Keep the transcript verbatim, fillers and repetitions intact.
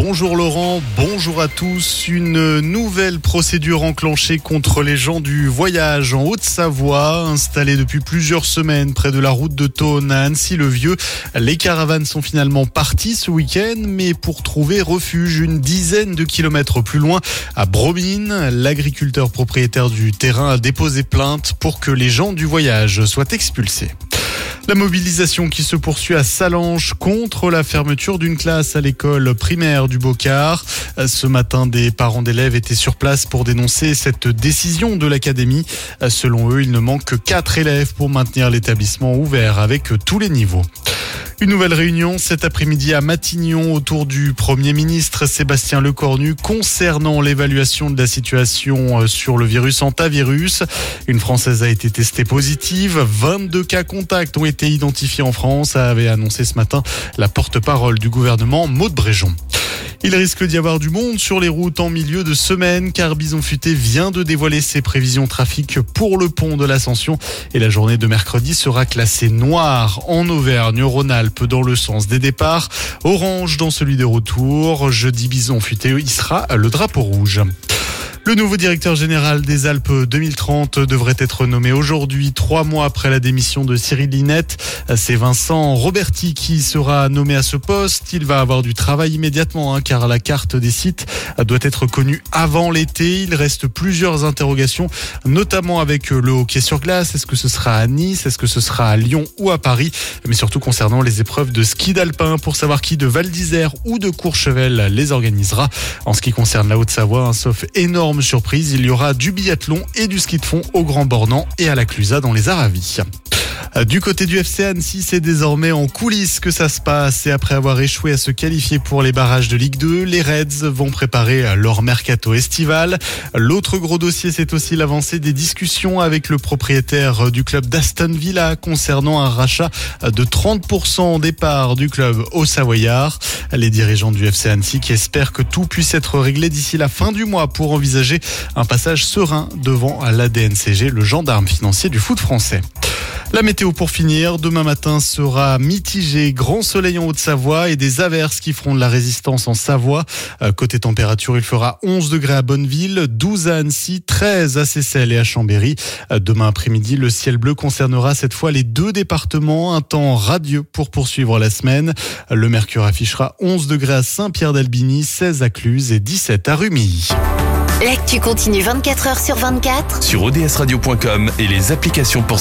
Bonjour Laurent, bonjour à tous. Une nouvelle procédure enclenchée contre les gens du voyage en Haute-Savoie, installés depuis plusieurs semaines près de la route de Thônes à Annecy-le-Vieux. Les caravanes sont finalement parties ce week-end, mais pour trouver refuge une dizaine de kilomètres plus loin, à Bromine, l'agriculteur propriétaire du terrain a déposé plainte pour que les gens du voyage soient expulsés. La mobilisation qui se poursuit à Sallanches contre la fermeture d'une classe à l'école primaire du Bocard. Ce matin, des parents d'élèves étaient sur place pour dénoncer cette décision de l'académie. Selon eux, il ne manque que quatre élèves pour maintenir l'établissement ouvert avec tous les niveaux. Une nouvelle réunion cet après-midi à Matignon autour du Premier ministre Sébastien Lecornu concernant l'évaluation de la situation sur le virus hantavirus. Une Française a été testée positive. vingt-deux cas contacts ont été identifiés en France, avait annoncé ce matin la porte-parole du gouvernement, Maud Bréjon. Il risque d'y avoir du monde sur les routes en milieu de semaine car Bison Futé vient de dévoiler ses prévisions trafic pour le pont de l'Ascension et la journée de mercredi sera classée noire en Auvergne-Rhône-Alpes dans le sens des départs, orange dans celui des retours. Jeudi, Bison Futé y sera le drapeau rouge. Le nouveau directeur général des Alpes deux mille trente devrait être nommé aujourd'hui, trois mois après la démission de Cyril Linette. C'est Vincent Roberti qui sera nommé à ce poste. Il va avoir du travail immédiatement, hein, car la carte des sites doit être connue avant l'été. Il reste plusieurs interrogations, notamment avec le hockey sur glace. Est-ce que ce sera à Nice? Est-ce que ce sera à Lyon ou à Paris? Mais surtout concernant les épreuves de ski d'alpin, pour savoir qui de Val d'Isère ou de Courchevel les organisera. En ce qui concerne la Haute-Savoie, hein, sauf énorme surprise, il y aura du biathlon et du ski de fond au Grand Bornand et à la Clusaz dans les Aravis. Du côté du F C Annecy, c'est désormais en coulisses que ça se passe et après avoir échoué à se qualifier pour les barrages de Ligue deux, les Reds vont préparer leur mercato estival. L'autre gros dossier, c'est aussi l'avancée des discussions avec le propriétaire du club d'Aston Villa concernant un rachat de trente pour cent au départ du club au Savoyard. Les dirigeants du F C Annecy qui espèrent que tout puisse être réglé d'ici la fin du mois pour envisager un passage serein devant l'A D N C G, le gendarme financier du foot français. La météo pour finir, demain matin sera mitigé, grand soleil en Haute-Savoie et des averses qui feront de la résistance en Savoie. Côté température, il fera onze degrés à Bonneville, douze à Annecy, treize à Seyssel et à Chambéry. Demain après-midi, le ciel bleu concernera cette fois les deux départements, un temps radieux pour poursuivre la semaine. Le mercure affichera onze degrés à Saint-Pierre-d'Albigny, seize à Cluses et dix-sept à Rumilly. L'actu continue vingt-quatre heures sur vingt-quatre sur o d s radio point com et les applications pour